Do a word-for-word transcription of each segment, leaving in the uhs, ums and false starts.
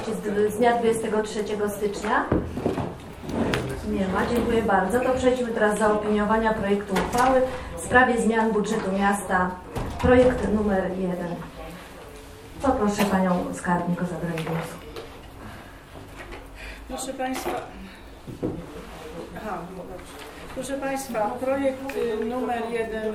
z dnia dwudziestego trzeciego stycznia? Nie ma, dziękuję bardzo. To przejdźmy teraz do zaopiniowania projektu uchwały w sprawie zmian budżetu miasta. Projekt numer jeden. Poproszę Panią Skarbnik o zabranie głosu. Proszę Państwa, aha, proszę Państwa, projekt numer jeden.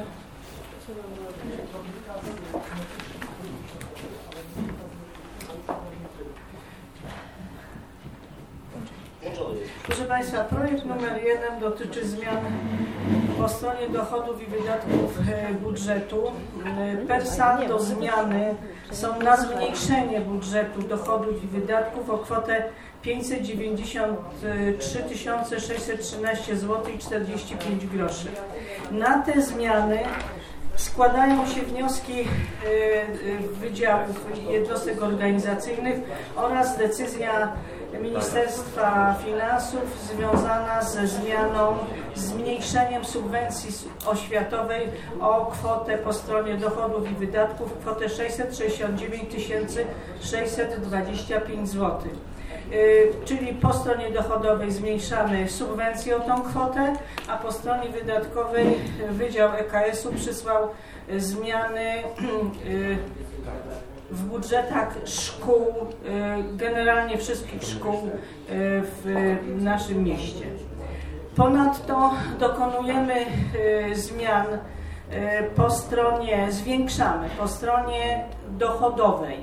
Proszę Państwa, projekt numer jeden dotyczy zmian po stronie dochodów i wydatków budżetu. Per saldo zmiany są na zmniejszenie budżetu dochodów i wydatków o kwotę pięćset dziewięćdziesiąt trzy tysiące sześćset trzynaście złotych i czterdzieści pięć groszy. Na te zmiany składają się wnioski wydziałów i jednostek organizacyjnych oraz decyzja Ministerstwa Finansów związana ze zmianą, zmniejszeniem subwencji oświatowej o kwotę po stronie dochodów i wydatków, kwotę sześćset sześćdziesiąt dziewięć tysięcy sześćset dwadzieścia pięć złotych. Yy, czyli po stronie dochodowej zmniejszamy subwencję o tą kwotę, a po stronie wydatkowej Wydział E K S-u przysłał zmiany yy, w budżetach szkół, generalnie wszystkich szkół w naszym mieście. Ponadto dokonujemy zmian po stronie, zwiększamy po stronie dochodowej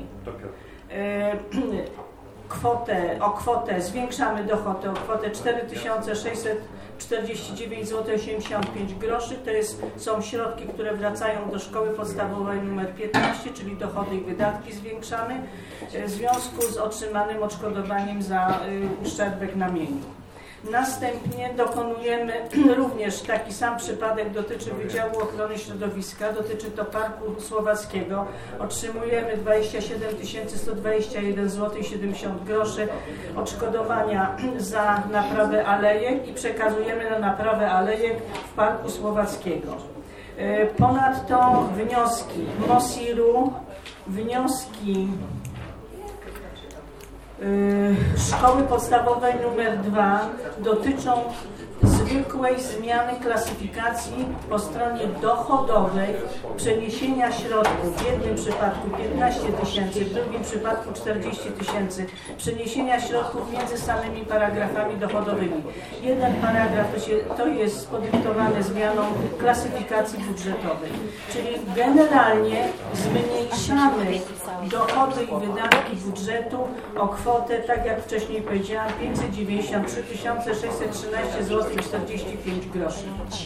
kwotę, o kwotę, zwiększamy dochody o kwotę cztery tysiące sześćset czterdzieści dziewięć złotych osiemdziesiąt pięć groszy. To jest, są środki, które wracają do szkoły podstawowej numer piętnaście, czyli dochody i wydatki zwiększamy w związku z otrzymanym odszkodowaniem za y, uszczerbek na mieniu. Następnie dokonujemy również taki sam przypadek, dotyczy Wydziału Ochrony Środowiska, dotyczy to Parku Słowackiego. Otrzymujemy dwadzieścia siedem tysięcy sto dwadzieścia jeden złotych i siedemdziesiąt groszy odszkodowania za naprawę alejek i przekazujemy na naprawę alejek w Parku Słowackiego. Ponadto wnioski MOSiR-u, wnioski Szkoły Podstawowej numer dwa dotyczą zwykłej zmiany klasyfikacji po stronie dochodowej, przeniesienia środków w jednym przypadku piętnaście tysięcy, w drugim przypadku czterdzieści tysięcy, przeniesienia środków między samymi paragrafami dochodowymi. Jeden paragraf to, się, to jest podyktowane zmianą klasyfikacji budżetowej, czyli generalnie zmniejszamy dochody i wydatki budżetu o kwotę, tak jak wcześniej powiedziałam, pięćset dziewięćdziesiąt trzy tysiące sześćset trzynaście złotych i czterdzieści pięć groszy.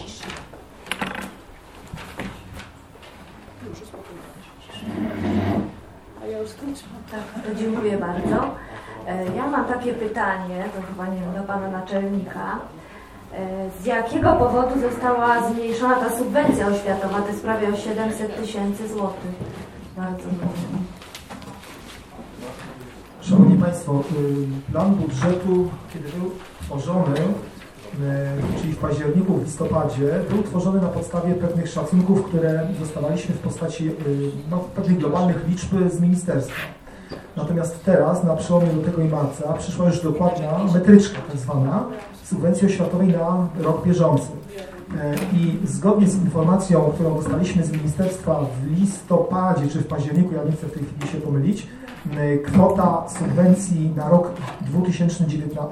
A ja już skończyłam. Tak, to dziękuję bardzo. Ja mam takie pytanie, to chyba nie wiem, do Pana Naczelnika. Z jakiego powodu została zmniejszona ta subwencja oświatowa? To jest prawie o siedemset tysięcy złotych. Bardzo proszę. Szanowni Państwo, plan budżetu, kiedy był tworzony, czyli w październiku, w listopadzie, był tworzony na podstawie pewnych szacunków, które dostawaliśmy w postaci no, pewnych globalnych liczb z ministerstwa. Natomiast teraz, na przełomie lutego i marca, przyszła już dokładna metryczka tak zwana subwencji oświatowej na rok bieżący. I zgodnie z informacją, którą dostaliśmy z ministerstwa w listopadzie czy w październiku, ja nie chcę w tej chwili się pomylić, kwota subwencji na rok dwa tysiące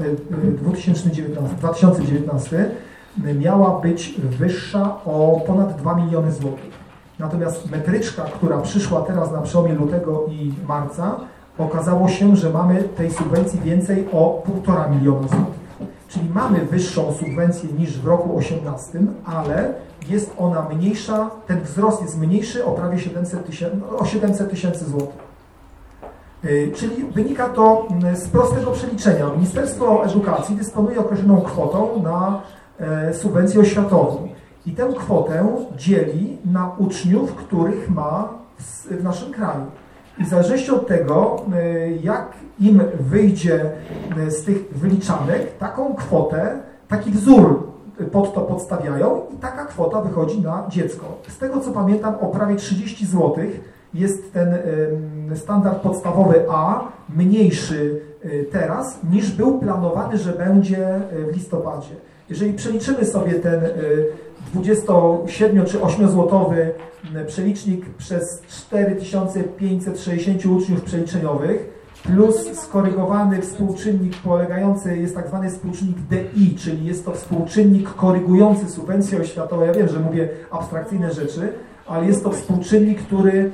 dziewiętnasty miała być wyższa o ponad dwa miliony złotych. Natomiast metryczka, która przyszła teraz na przełomie lutego i marca, okazało się, że mamy tej subwencji więcej o półtora miliona złotych. Czyli mamy wyższą subwencję niż w roku osiemnastym, ale jest ona mniejsza, ten wzrost jest mniejszy o prawie siedemset tysięcy złotych. Czyli wynika to z prostego przeliczenia. Ministerstwo Edukacji dysponuje określoną kwotą na subwencję oświatową i tę kwotę dzieli na uczniów, których ma w naszym kraju. I w zależności od tego, jak im wyjdzie z tych wyliczanek, taką kwotę, taki wzór pod to podstawiają i taka kwota wychodzi na dziecko. Z tego co pamiętam, o prawie trzydzieści złotych jest ten standard podstawowy A, mniejszy teraz, niż był planowany, że będzie w listopadzie. Jeżeli przeliczymy sobie ten dwudziestosiedmiu czy ośmiozłotowy przelicznik przez cztery tysiące pięćset sześćdziesiąt uczniów przeliczeniowych, plus skorygowany współczynnik polegający, jest tak zwany współczynnik D I, czyli jest to współczynnik korygujący subwencję oświatową. Ja wiem, że mówię abstrakcyjne rzeczy, ale jest to współczynnik, który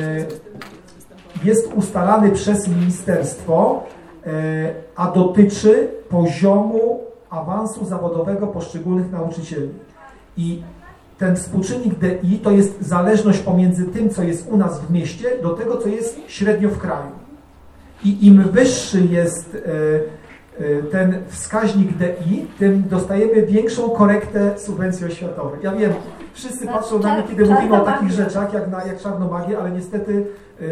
jest ustalany przez ministerstwo, a dotyczy poziomu awansu zawodowego poszczególnych nauczycieli. I ten współczynnik D I to jest zależność pomiędzy tym, co jest u nas w mieście, do tego, co jest średnio w kraju. I im wyższy jest ten wskaźnik D I, tym dostajemy większą korektę subwencji oświatowej. Ja wiem, wszyscy patrzą na mnie, kiedy mówimy o takich rzeczach, jak, na, jak czarnomagię, ale niestety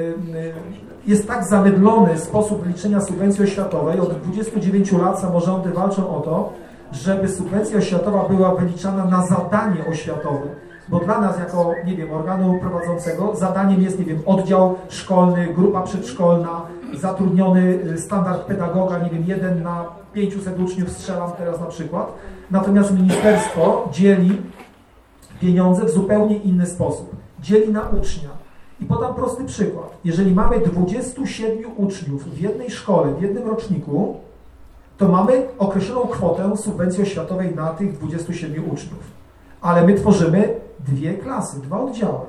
jest tak zamydlony sposób liczenia subwencji oświatowej. Od dwudziestu dziewięciu lat samorządy walczą o to, żeby subwencja oświatowa była wyliczana na zadanie oświatowe. Bo dla nas, jako, nie wiem, organu prowadzącego, zadaniem jest, nie wiem, oddział szkolny, grupa przedszkolna, zatrudniony standard pedagoga, nie wiem, jeden na pięciuset uczniów, strzelam teraz na przykład. Natomiast ministerstwo dzieli pieniądze w zupełnie inny sposób. Dzieli na ucznia. I podam prosty przykład. Jeżeli mamy dwudziestu siedmiu uczniów w jednej szkole, w jednym roczniku, to mamy określoną kwotę subwencji oświatowej na tych dwudziestu siedmiu uczniów. Ale my tworzymy dwie klasy, dwa oddziały,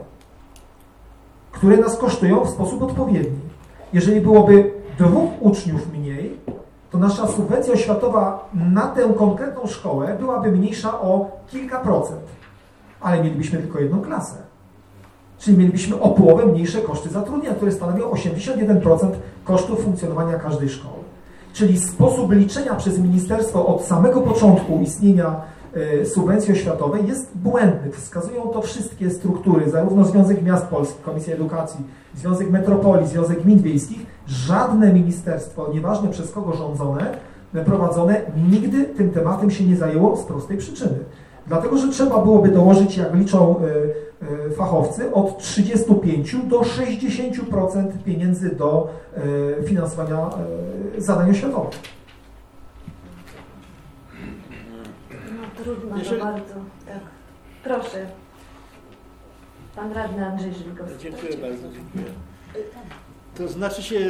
które nas kosztują w sposób odpowiedni. Jeżeli byłoby dwóch uczniów mniej, to nasza subwencja oświatowa na tę konkretną szkołę byłaby mniejsza o kilka procent, ale mielibyśmy tylko jedną klasę. Czyli mielibyśmy o połowę mniejsze koszty zatrudnienia, które stanowią osiemdziesiąt jeden procent kosztów funkcjonowania każdej szkoły. Czyli sposób liczenia przez ministerstwo od samego początku istnienia y, subwencji oświatowej jest błędny. Wskazują to wszystkie struktury, zarówno Związek Miast Polskich, Komisja Edukacji, Związek Metropolii, Związek Gmin Wiejskich. Żadne ministerstwo, nieważne przez kogo rządzone, prowadzone, nigdy tym tematem się nie zajęło z prostej przyczyny. Dlatego, że trzeba byłoby dołożyć, jak liczą y, y, fachowcy, od trzydziestu pięciu do sześćdziesięciu procent pieniędzy do y, finansowania y, zadań oświatowych. No trudno Jeżeli... to bardzo. Tak. Proszę. Pan radny Andrzej Żywikowski. Dziękuję bardzo, dziękuję. To znaczy się,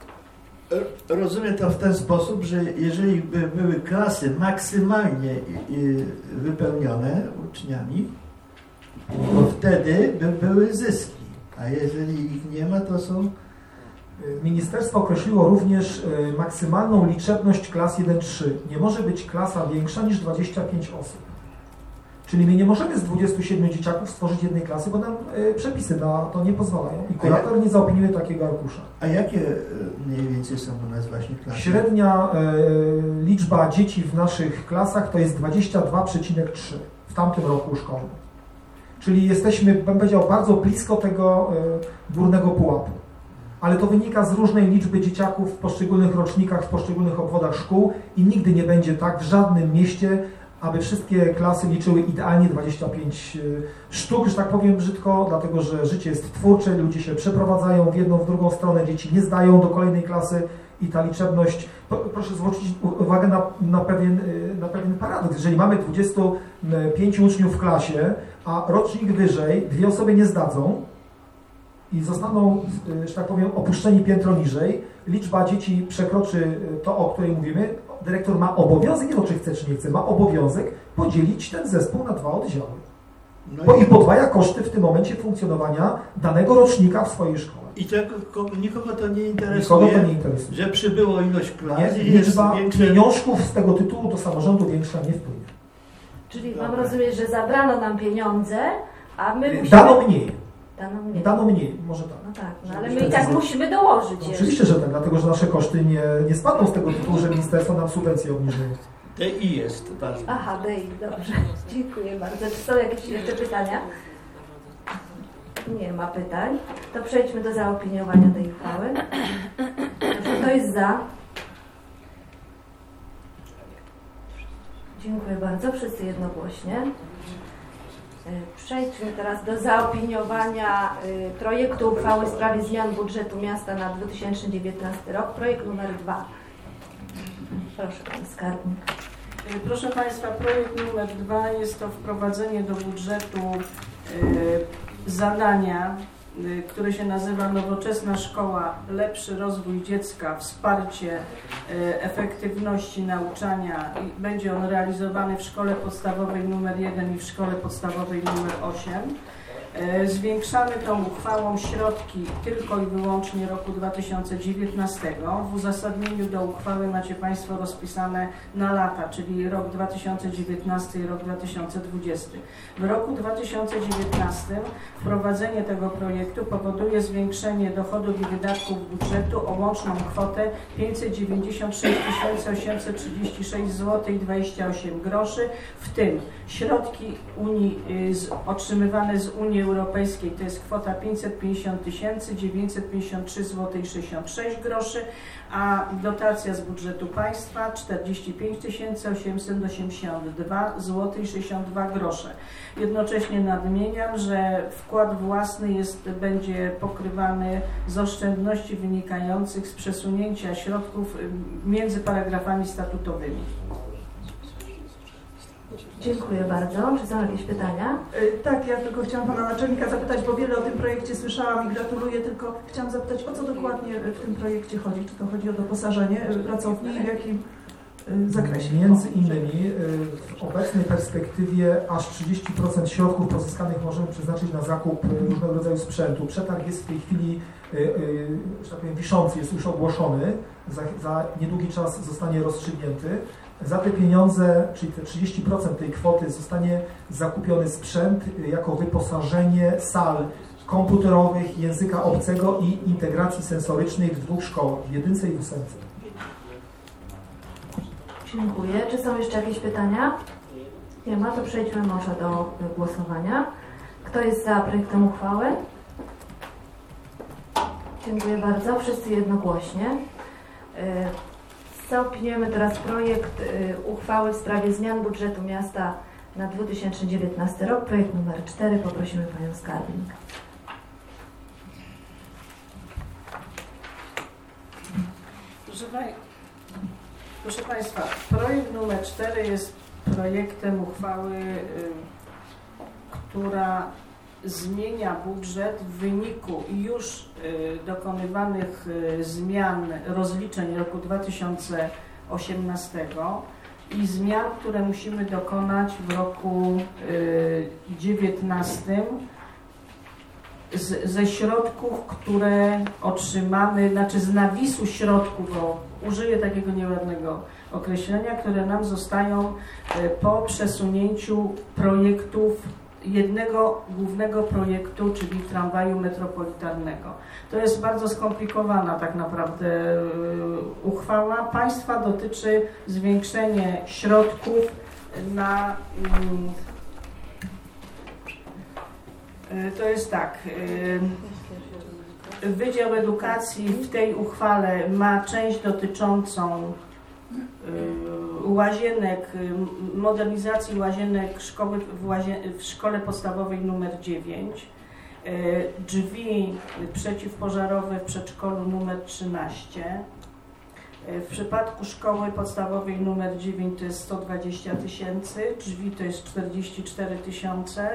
rozumiem to w ten sposób, że jeżeli by były klasy maksymalnie wypełnione uczniami, to wtedy by były zyski, a jeżeli ich nie ma, to są... Ministerstwo określiło również maksymalną liczebność klas jeden trzy. Nie może być klasa większa niż dwadzieścia pięć osób. Czyli my nie możemy z dwudziestu siedmiu dzieciaków stworzyć jednej klasy, bo nam y, przepisy na to nie pozwalają. I kurator nie zaopiniuje takiego arkusza. A jakie mniej więcej są u nas właśnie klasy? Średnia y, liczba dzieci w naszych klasach to jest dwadzieścia dwa przecinek trzy w tamtym roku szkolnym. Czyli jesteśmy, bym powiedział, bardzo blisko tego y, górnego pułapu. Ale to wynika z różnej liczby dzieciaków w poszczególnych rocznikach, w poszczególnych obwodach szkół i nigdy nie będzie tak w żadnym mieście, aby wszystkie klasy liczyły idealnie dwadzieścia pięć sztuk, że tak powiem brzydko, dlatego że życie jest twórcze, ludzie się przeprowadzają w jedną, w drugą stronę, dzieci nie zdają do kolejnej klasy i ta liczebność, proszę zwrócić uwagę na, na, pewien, na pewien paradoks. Jeżeli mamy dwudziestu pięciu uczniów w klasie, a rocznik wyżej, dwie osoby nie zdadzą i zostaną, że tak powiem, opuszczeni piętro niżej, liczba dzieci przekroczy to, o której mówimy, dyrektor ma obowiązek, nie to czy chce, czy nie chce, ma obowiązek podzielić ten zespół na dwa oddziały. No bo i podwaja koszty w tym momencie funkcjonowania danego rocznika w swojej szkole. I to nikogo to nie interesuje, nikogo to nie interesuje. Że przybyło ilość klas nie, i liczba większe... pieniążków z tego tytułu do samorządu większa nie wpłynie. Czyli mam rozumieć, że zabrano nam pieniądze, a my musimy... Dano mniej. Dano mniej. Dano mniej, może tak. No tak, no ale my i tak musimy dołożyć. No, oczywiście, że tak, dlatego że nasze koszty nie, nie spadną z tego tytułu, że ministerstwo nam subwencję obniżyło. D I jest ważne. Aha, D I, dobrze. Dziękuję bardzo. Czy są jakieś jeszcze pytania? Nie ma pytań. To przejdźmy do zaopiniowania tej uchwały. Kto jest za? Dziękuję bardzo. Wszyscy jednogłośnie. Przejdźmy teraz do zaopiniowania projektu uchwały w sprawie zmian budżetu miasta na dwa tysiące dziewiętnasty rok. Projekt numer dwa. Proszę Pani Skarbnik. Proszę Państwa, projekt numer dwa jest to wprowadzenie do budżetu y, zadania, y, które się nazywa Nowoczesna Szkoła, lepszy rozwój dziecka, wsparcie y, efektywności nauczania. I będzie on realizowany w szkole podstawowej numer jeden i w szkole podstawowej numer osiem. Zwiększamy tą uchwałą środki tylko i wyłącznie roku dwa tysiące dziewiętnastego. W uzasadnieniu do uchwały macie Państwo rozpisane na lata, czyli rok dwa tysiące dziewiętnasty i rok dwa tysiące dwudziesty. W roku dwa tysiące dziewiętnastym wprowadzenie tego projektu powoduje zwiększenie dochodów i wydatków budżetu o łączną kwotę pięćset dziewięćdziesiąt sześć tysięcy osiemset trzydzieści sześć złotych dwadzieścia osiem groszy, w tym środki Unii, z, otrzymywane z Unii Europejskiej to jest kwota pięćset pięćdziesiąt tysięcy dziewięćset pięćdziesiąt trzy złote sześćdziesiąt sześć groszy, a dotacja z budżetu państwa czterdzieści pięć tysięcy osiemset osiemdziesiąt dwa złote sześćdziesiąt dwa grosze. Jednocześnie nadmieniam, że wkład własny jest, będzie pokrywany z oszczędności wynikających z przesunięcia środków między paragrafami statutowymi. Dziękuję bardzo. Czy są jakieś pytania? Tak, ja tylko chciałam Pana Naczelnika zapytać, bo wiele o tym projekcie słyszałam i gratuluję, tylko chciałam zapytać, o co dokładnie w tym projekcie chodzi? Czy to chodzi o doposażenie pracowni i w jakim zakresie? Między innymi w obecnej perspektywie aż trzydzieści procent środków pozyskanych możemy przeznaczyć na zakup różnego rodzaju sprzętu. Przetarg jest w tej chwili, że tak powiem, wiszący, jest już ogłoszony, za, za niedługi czas zostanie rozstrzygnięty. Za te pieniądze, czyli te trzydzieści procent tej kwoty, zostanie zakupiony sprzęt jako wyposażenie sal komputerowych, języka obcego i integracji sensorycznej w dwóch szkołach, w jedynce i w ósemce. Dziękuję. Czy są jeszcze jakieś pytania? Nie ma, to przejdźmy może do głosowania. Kto jest za projektem uchwały? Dziękuję bardzo. Wszyscy jednogłośnie. Zaopiniujemy teraz projekt uchwały w sprawie zmian budżetu miasta na dwa tysiące dziewiętnasty rok. Projekt numer cztery. Poprosimy Panią Skarbnik. Proszę, Proszę Państwa, projekt numer cztery jest projektem uchwały, która zmienia budżet w wyniku już dokonywanych zmian rozliczeń roku dwa tysiące osiemnastego i zmian, które musimy dokonać w roku dziewiętnastym z, ze środków, które otrzymamy, znaczy z nawisu środków, bo użyję takiego nieładnego określenia, które nam zostają po przesunięciu projektów, jednego głównego projektu, czyli tramwaju metropolitalnego. To jest bardzo skomplikowana tak naprawdę uchwała. Państwa dotyczy zwiększenia środków na... To jest tak, Wydział Edukacji w tej uchwale ma część dotyczącą łazienek, modernizacji łazienek szkoły w, łazie, w szkole podstawowej numer dziewięć, drzwi przeciwpożarowe w przedszkolu numer trzynaście. W przypadku szkoły podstawowej numer dziewięć to jest sto dwadzieścia tysięcy, drzwi to jest czterdzieści cztery tysiące.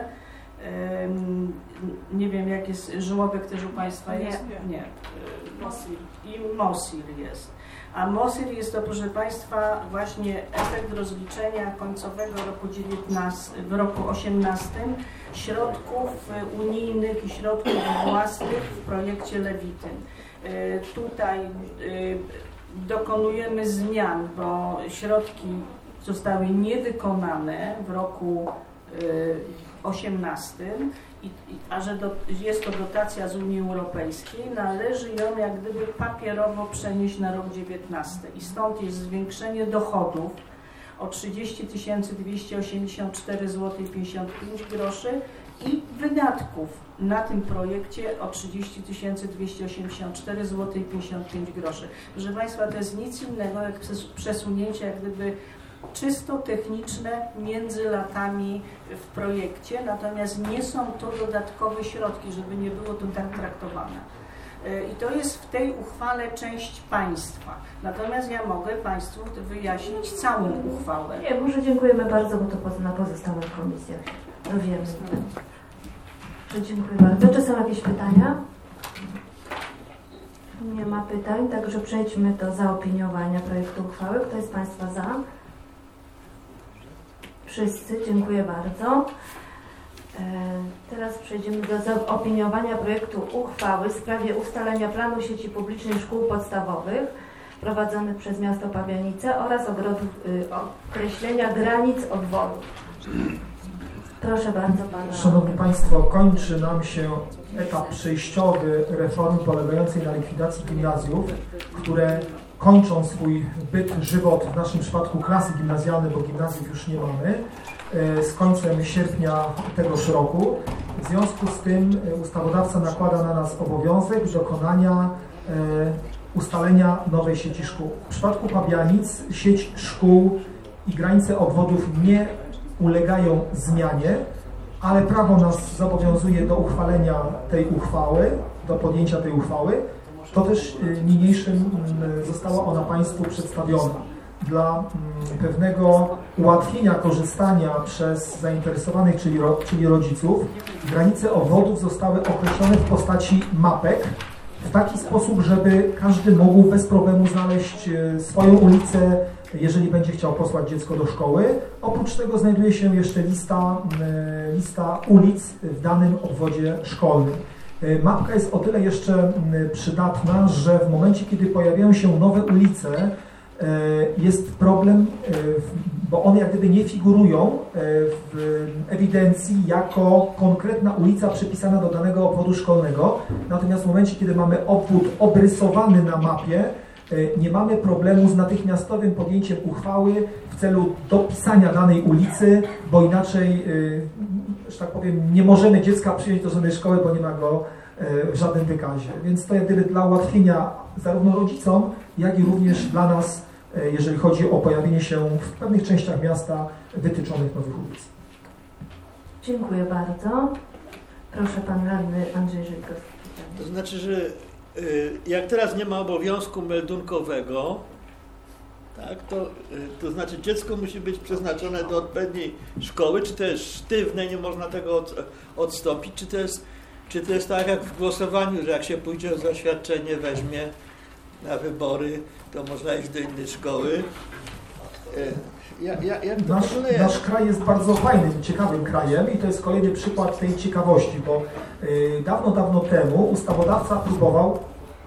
Nie wiem, jak jest, żłobek też u Państwa jest? Nie. Nie. I Mosir jest. A Mosir jest to, proszę Państwa, właśnie efekt rozliczenia końcowego roku dziewiętnastego, w roku osiemnastym środków unijnych i środków własnych w projekcie Lewityn. Tutaj dokonujemy zmian, bo środki zostały niewykonane w roku osiemnastym, i, a że do, jest to dotacja z Unii Europejskiej, należy ją jak gdyby papierowo przenieść na rok dziewiętnasty i stąd jest zwiększenie dochodów o trzydzieści tysięcy dwieście osiemdziesiąt cztery złote pięćdziesiąt pięć groszy i wydatków na tym projekcie o trzydzieści tysięcy dwieście osiemdziesiąt cztery złote pięćdziesiąt pięć groszy. Proszę Państwa, to jest nic innego jak przesunięcie jak gdyby czysto techniczne między latami w projekcie, natomiast nie są to dodatkowe środki, żeby nie było to tak traktowane. I to jest w tej uchwale część państwa. Natomiast ja mogę Państwu wyjaśnić całą uchwałę. Nie, może dziękujemy bardzo, bo to na pozostałych komisjach dowiemy. Dziękuję bardzo. Czy są jakieś pytania? Nie ma pytań, także przejdźmy do zaopiniowania projektu uchwały. Kto jest Państwa za? Wszyscy, dziękuję bardzo. Teraz przejdziemy do zaopiniowania projektu uchwały w sprawie ustalenia planu sieci publicznej szkół podstawowych prowadzonych przez miasto Pabianice oraz ogrodów, określenia granic obwodów. Proszę bardzo Pana. Szanowni Państwo, kończy nam się etap przejściowy reformy polegającej na likwidacji gimnazjów, które kończą swój byt, żywot, w naszym przypadku klasy gimnazjalne, bo gimnazjów już nie mamy, z końcem sierpnia tegoż roku. W związku z tym ustawodawca nakłada na nas obowiązek dokonania ustalenia nowej sieci szkół. W przypadku Pabianic sieć szkół i granice obwodów nie ulegają zmianie, ale prawo nas zobowiązuje do uchwalenia tej uchwały, do podjęcia tej uchwały. To też niniejszym została ona Państwu przedstawiona. Dla pewnego ułatwienia korzystania przez zainteresowanych, czyli, ro, czyli rodziców, granice obwodów zostały określone w postaci mapek w taki sposób, żeby każdy mógł bez problemu znaleźć swoją ulicę, jeżeli będzie chciał posłać dziecko do szkoły. Oprócz tego znajduje się jeszcze lista, lista ulic w danym obwodzie szkolnym. Mapka jest o tyle jeszcze przydatna, że w momencie, kiedy pojawiają się nowe ulice, jest problem, bo one jak gdyby nie figurują w ewidencji jako konkretna ulica przypisana do danego obwodu szkolnego. Natomiast w momencie, kiedy mamy obwód obrysowany na mapie, nie mamy problemu z natychmiastowym podjęciem uchwały w celu dopisania danej ulicy, bo inaczej, że tak powiem, nie możemy dziecka przyjąć do żadnej szkoły, bo nie ma go w żadnym wykazie. Więc to jak gdyby dla ułatwienia zarówno rodzicom, jak i również dla nas, jeżeli chodzi o pojawienie się w pewnych częściach miasta wytyczonych nowych ulic. Dziękuję bardzo. Proszę Pan Radny Andrzej Żydkowski. To znaczy, że jak teraz nie ma obowiązku meldunkowego, tak, to, to znaczy dziecko musi być przeznaczone do odpowiedniej szkoły, czy to jest sztywne, nie można tego od, odstąpić, czy to jest, czy to jest tak jak w głosowaniu, że jak się pójdzie o zaświadczenie, weźmie na wybory, to można iść do innej szkoły. Ja, ja, jak to nasz, nasz kraj jest bardzo fajnym, ciekawym krajem i to jest kolejny przykład tej ciekawości, bo y, dawno, dawno temu ustawodawca próbował,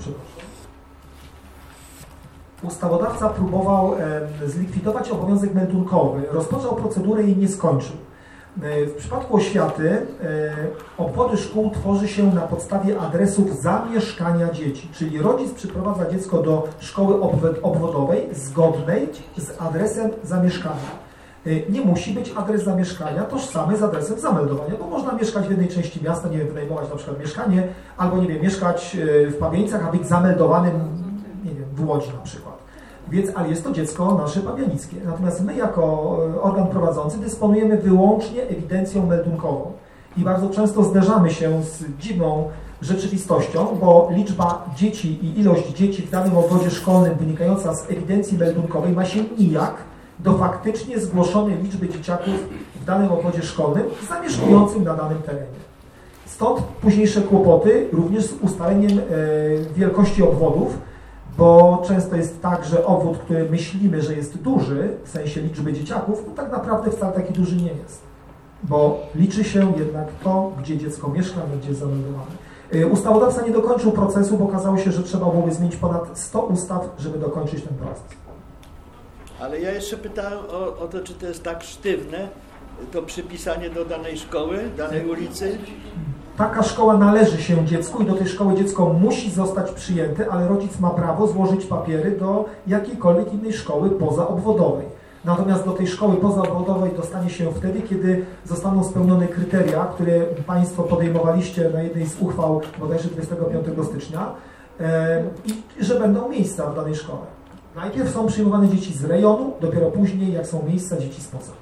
ustawodawca próbował e, zlikwidować obowiązek meldunkowy, rozpoczął procedurę i nie skończył. E, w przypadku oświaty e, obwody szkół tworzy się na podstawie adresów zamieszkania dzieci, czyli rodzic przyprowadza dziecko do szkoły obwodowej zgodnej z adresem zamieszkania. Nie musi być adres zamieszkania tożsamy z adresem zameldowania, bo można mieszkać w jednej części miasta, nie wiem, wynajmować na przykład mieszkanie, albo nie wiem, mieszkać w Pabianicach, a być zameldowanym, nie wiem, w Łodzi na przykład. Więc, ale jest to dziecko nasze pabianickie. Natomiast my jako organ prowadzący dysponujemy wyłącznie ewidencją meldunkową. I bardzo często zderzamy się z dziwną rzeczywistością, bo liczba dzieci i ilość dzieci w danym obwodzie szkolnym wynikająca z ewidencji meldunkowej ma się nijak do faktycznie zgłoszonej liczby dzieciaków w danym obwodzie szkolnym zamieszkującym na danym terenie. Stąd późniejsze kłopoty również z ustaleniem e, wielkości obwodów, bo często jest tak, że obwód, który myślimy, że jest duży, w sensie liczby dzieciaków, no tak naprawdę wcale taki duży nie jest. Bo liczy się jednak to, gdzie dziecko mieszka, gdzie jest zameldowane. E, ustawodawca nie dokończył procesu, bo okazało się, że trzeba byłoby zmienić ponad sto ustaw, żeby dokończyć ten proces. Ale ja jeszcze pytałem o, o to, czy to jest tak sztywne, to przypisanie do danej szkoły, danej ulicy? Taka szkoła należy się dziecku i do tej szkoły dziecko musi zostać przyjęte, ale rodzic ma prawo złożyć papiery do jakiejkolwiek innej szkoły pozaobwodowej. Natomiast do tej szkoły pozaobwodowej dostanie się wtedy, kiedy zostaną spełnione kryteria, które Państwo podejmowaliście na jednej z uchwał bodajże dwudziestego piątego stycznia i że będą miejsca w danej szkole. Najpierw są przyjmowane dzieci z rejonu, dopiero później, jak są miejsca, dzieci spoza.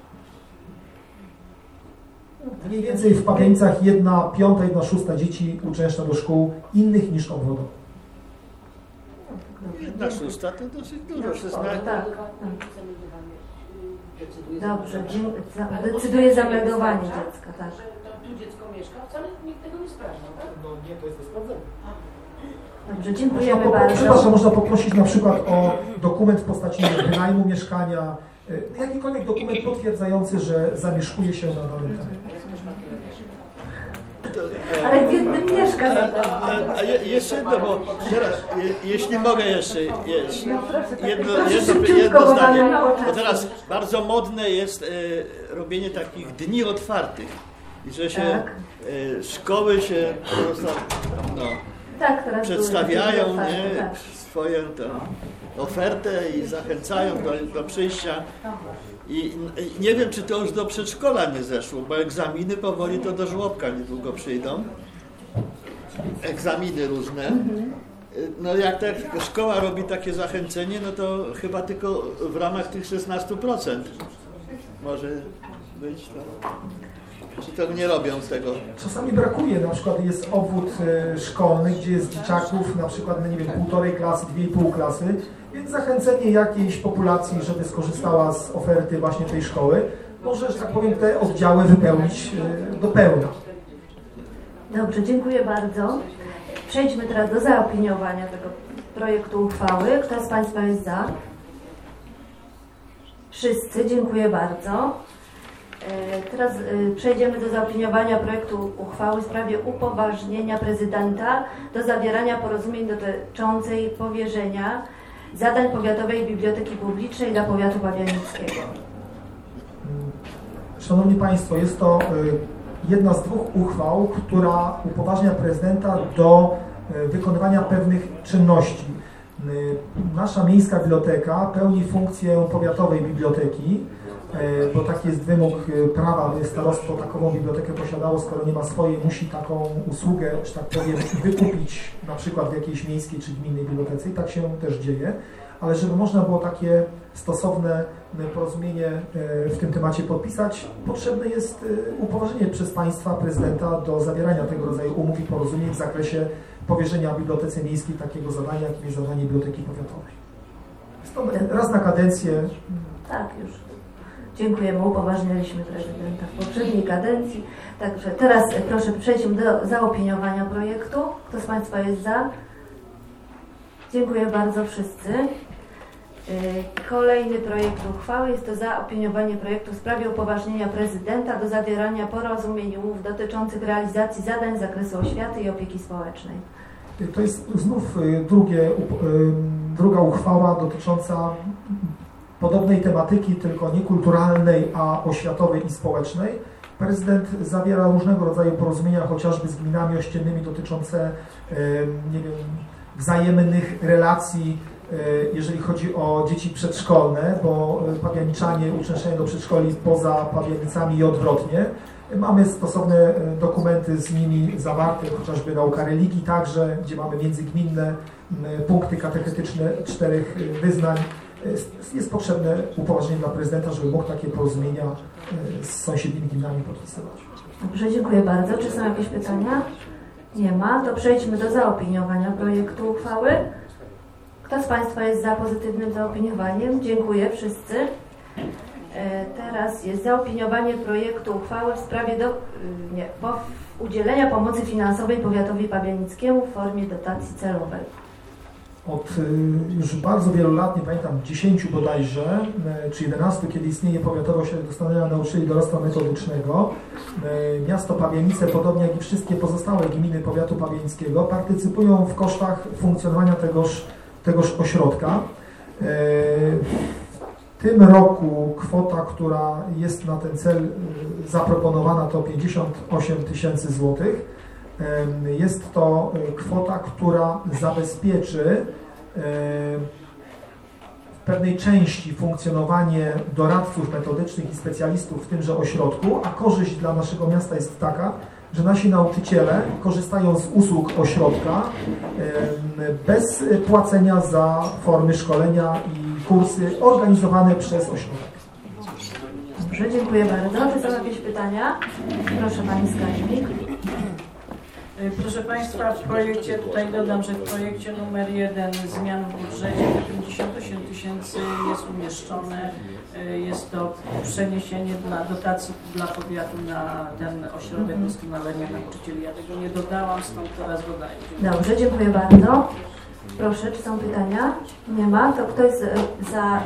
Mniej więcej w Pabianicach jedna piąta, jedna szósta dzieci uczęszcza do szkół innych niż obwodowych. Jedna szósta to dosyć dużo. szesnaście. Tak. Dobrze, dzie- decyduje za meldowanie dziecka, tak. Tu dziecko mieszka, wcale nikt tego nie sprawdza, tak? No nie, to jest do sprawdzenia. Dobrze, Można dziękujemy po- bardzo. Przepraszam, można poprosić na przykład o dokument w postaci wynajmu mieszkania, y, jakikolwiek dokument potwierdzający, że zamieszkuje się na danym terenie. To, e, Ale w jednym mieszka A, za a, a je, jeszcze jedno, bo teraz, je, jeśli mogę jeszcze, jeszcze No proszę, tak, jedno, proszę jedno, szybciutko, jedno bo zdanie, mamy mało bo czasu. teraz bardzo modne jest e, robienie takich dni otwartych i że się Tak. e, szkoły się po prostu no, Tak, teraz przedstawiają były takie nie, otwarte, tak. swoją tą ofertę i zachęcają do, do przyjścia. I i nie wiem, czy to już do przedszkola nie zeszło, bo egzaminy powoli to do żłobka niedługo przyjdą. Egzaminy różne. No jak ta szkoła robi takie zachęcenie, no to chyba tylko w ramach tych szesnastu procent może być to. Czy to nie robią tego? Czasami brakuje, na przykład jest obwód e, szkolny, gdzie jest dzieciaków, na przykład, no nie wiem, półtorej klasy, dwie i pół klasy, więc zachęcenie jakiejś populacji, żeby skorzystała z oferty właśnie tej szkoły, może, że tak powiem, te oddziały wypełnić e, do pełna. Dobrze, dziękuję bardzo. Przejdźmy teraz do zaopiniowania tego projektu uchwały. Kto z Państwa jest za? Wszyscy, dziękuję bardzo. E, Teraz e, przejdziemy do zaopiniowania projektu uchwały w sprawie upoważnienia prezydenta do zawierania porozumień dotyczącej powierzenia zadań Powiatowej Biblioteki Publicznej dla powiatu pabianickiego. Szanowni Państwo, jest to y, jedna z dwóch uchwał, która upoważnia prezydenta do y, wykonywania pewnych czynności. Y, Nasza miejska biblioteka pełni funkcję powiatowej biblioteki, y, bo taki jest wymóg y, prawa, aby starostwo takową bibliotekę posiadało, skoro nie ma swojej, musi taką usługę, że tak powiem, wykupić na przykład w jakiejś miejskiej czy gminnej bibliotece i tak się też dzieje. Ale żeby można było takie stosowne porozumienie w tym temacie podpisać, potrzebne jest upoważnienie przez Państwa prezydenta do zawierania tego rodzaju umów i porozumień w zakresie powierzenia Bibliotece Miejskiej takiego zadania, jakim jest zadanie Biblioteki Powiatowej. Jest to raz na kadencję. Tak, już. Dziękujemy, upoważnialiśmy prezydenta w poprzedniej kadencji. Także teraz proszę przejdźmy do zaopiniowania projektu. Kto z Państwa jest za? Dziękuję bardzo wszyscy. Kolejny projekt uchwały jest to zaopiniowanie projektu w sprawie upoważnienia prezydenta do zawierania porozumień i umów dotyczących realizacji zadań z zakresu oświaty i opieki społecznej. To jest znów drugie, druga uchwała dotycząca podobnej tematyki, tylko nie kulturalnej, a oświatowej i społecznej. Prezydent zawiera różnego rodzaju porozumienia, chociażby z gminami ościennymi dotyczące, nie wiem, wzajemnych relacji, jeżeli chodzi o dzieci przedszkolne, bo pabianiczanie uczęszczają do przedszkoli poza Pabianicami i odwrotnie. Mamy stosowne dokumenty z nimi zawarte, chociażby nauka religii także, gdzie mamy międzygminne punkty katechetyczne czterech wyznań. Jest potrzebne upoważnienie dla prezydenta, żeby mógł takie porozumienia z sąsiednimi gminami podpisywać. Dobrze, dziękuję bardzo. Czy są jakieś pytania? Nie ma. To przejdźmy do zaopiniowania projektu uchwały. Kto z Państwa jest za pozytywnym zaopiniowaniem? Dziękuję wszyscy. E, teraz jest zaopiniowanie projektu uchwały w sprawie do, nie, po, udzielenia pomocy finansowej powiatowi pabianickiemu w formie dotacji celowej. Od y, już bardzo wielu lat, nie pamiętam, dziesięciu bodajże, y, czy jedenastu, kiedy istnieje Powiatowe Ośrodek Doskonalenia Nauczycieli Doradztwa Metodycznego, y, miasto Pabianice, podobnie jak i wszystkie pozostałe gminy powiatu pabianickiego, partycypują w kosztach funkcjonowania tegoż, tegoż ośrodka. Y, w tym roku kwota, która jest na ten cel y, zaproponowana, to pięćdziesiąt osiem tysięcy złotych. Jest to kwota, która zabezpieczy w pewnej części funkcjonowanie doradców metodycznych i specjalistów w tymże ośrodku, a korzyść dla naszego miasta jest taka, że nasi nauczyciele korzystają z usług ośrodka bez płacenia za formy szkolenia i kursy organizowane przez ośrodek. Dobrze, dziękuję bardzo. Czy są jakieś pytania? Proszę Pani Skarbnik. Proszę Państwa, w projekcie, tutaj dodam, że w projekcie numer jeden zmian w budżecie pięćdziesiąt osiem tysięcy jest umieszczone. Jest to przeniesienie dla dotacji dla powiatu na ten ośrodek Mhm. doskonalenia nauczycieli. Ja tego nie dodałam, stąd teraz dodaję. Dobrze, dziękuję bardzo. Proszę, czy są pytania? Nie ma. To kto jest e, za...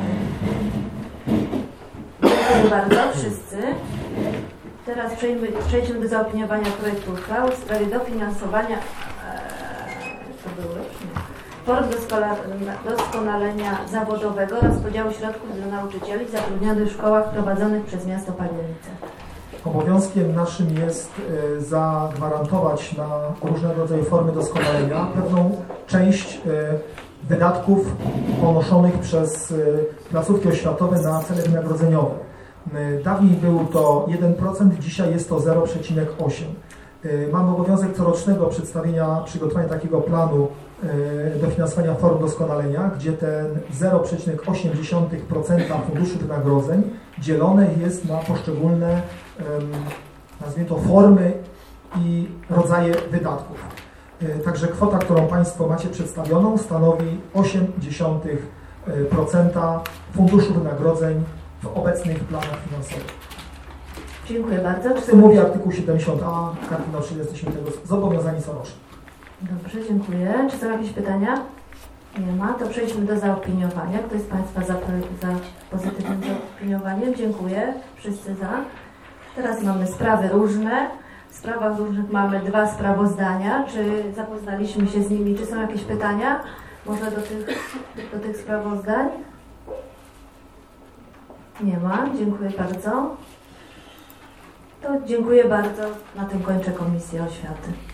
Dziękuję bardzo, wszyscy. Teraz przejdźmy, przejdźmy do zaopiniowania projektu uchwały w sprawie dofinansowania ee, to były, nie. Form doskonalenia zawodowego oraz podziału środków dla nauczycieli zatrudnionych w szkołach prowadzonych przez miasto Pabianice. Obowiązkiem naszym jest y, zagwarantować na różnego rodzaju formy doskonalenia pewną część y, wydatków ponoszonych przez y, placówki oświatowe na cele wynagrodzeniowe. Y, dawniej był to jeden procent, dzisiaj jest to zero przecinek osiem procent. Y, mamy obowiązek corocznego przedstawienia, przygotowania takiego planu y, dofinansowania form doskonalenia, gdzie ten zero przecinek osiem procent funduszu wynagrodzeń dzielone jest na poszczególne nazwijmy to formy i rodzaje wydatków. Także kwota, którą Państwo macie przedstawioną, stanowi osiem dziesiątych procenta funduszu wynagrodzeń w obecnych planach finansowych. Dziękuję bardzo. W tym mówi artykuł siedemdziesiąt a Karty trzydziestego siódmego zobowiązani corocznie. Dobrze, dziękuję. Czy są jakieś pytania? Nie ma. To przejdźmy do zaopiniowania. Kto jest Państwa za, za pozytywnym zaopiniowaniem? Dziękuję. Wszyscy za. Teraz mamy sprawy różne. W sprawach różnych mamy dwa sprawozdania. Czy zapoznaliśmy się z nimi? Czy są jakieś pytania? Może do tych, do tych sprawozdań? Nie ma. Dziękuję bardzo. To dziękuję bardzo. Na tym kończę Komisję Oświaty.